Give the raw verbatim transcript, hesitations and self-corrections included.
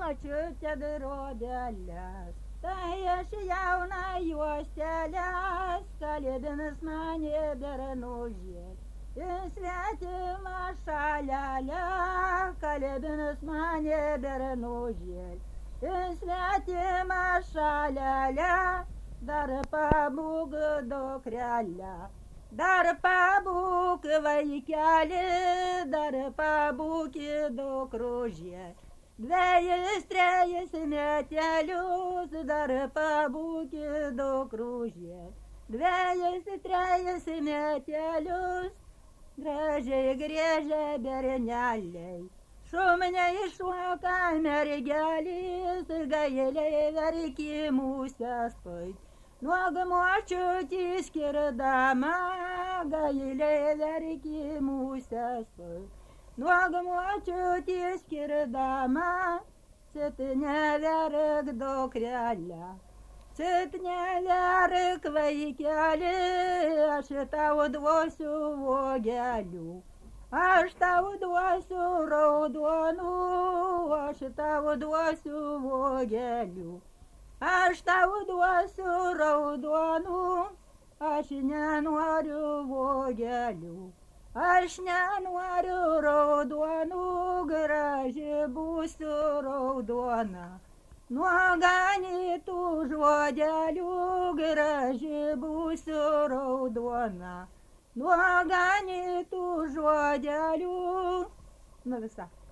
močiutė drobelės, tai aš jauna juostelės, kalėdinis mane bernužė. Į svetimą šalelę, kalėdinis mane bernužė. Į svetimą šalelę, dar pabūk dukrelę. Dar pabūk vaikeli, dar pabūk dukružė. Dvejus, trejus metelius, dar pabūk dukružė. Dvejus, trejus metelius, gražiai griežia berneliai. Šumniai šoka mergelės, gailiai verkimusias pait. Nuog močiutį skirdama, gailiai verkimusias pait. Nuog močiutį skirdama, cit neverk dukrelę. Cit neverk vaikeli, aš tau duosiu uogelių. Aš tau duosiu raudonų, aš tau duosiu uogelių. Aš tau duosiu raudonų, aš nenoriu uogelių. Aš nenoriu raudonų, graži būsiu raudona. Nuo ganytų žodelių, graži būsiu raudona. Nuo ganytų žodelių. Nu visa.